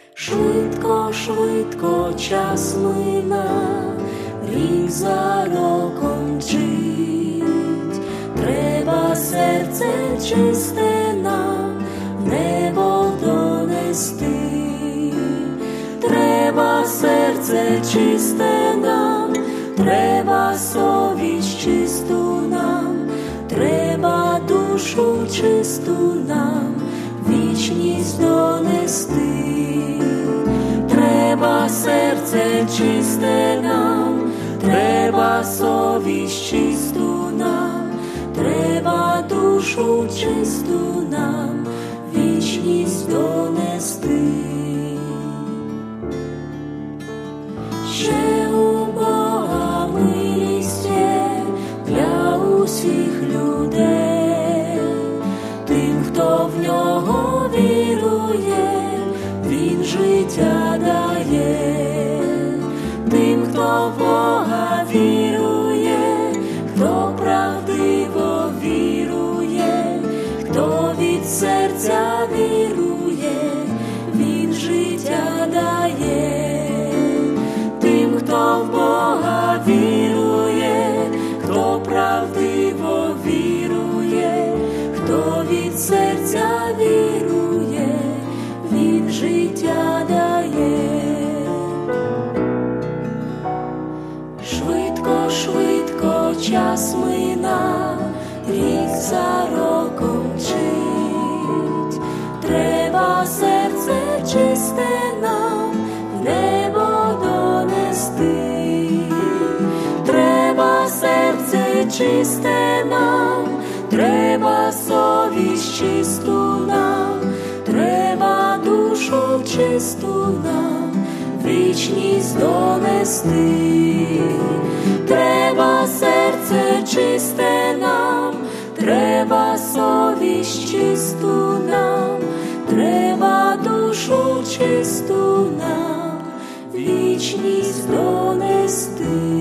Швидко, швидко час мина, рік за роком мчить. Треба серце чисте нам в небо донести. Треба серце чисте нам, треба совість чисту нам, треба душу чисту нам, вічність донести. Треба серце чисте нам, треба совість чисту нам, треба душу чисту нам, вічність донести. Ще у Бога милість є для усіх людей, тим, хто в нього вірує, він життя дає. Тим, хто в Бога вірує, хто правдиво вірує, хто від серця вірує, він життя дає. Тим, хто в Бога вірує, хто правдиво вірує, хто від серця вірує, він життя дає. Швидко, швидко час мина, рік за роком мчить. Треба серце чисте нам в небо донести. Треба серце чисте нам, треба совість чисту нам, треба душу чисту нам, вічність донести. Треба серце чисте нам, треба совість чисту нам, треба душу чисту нам, вічність донести.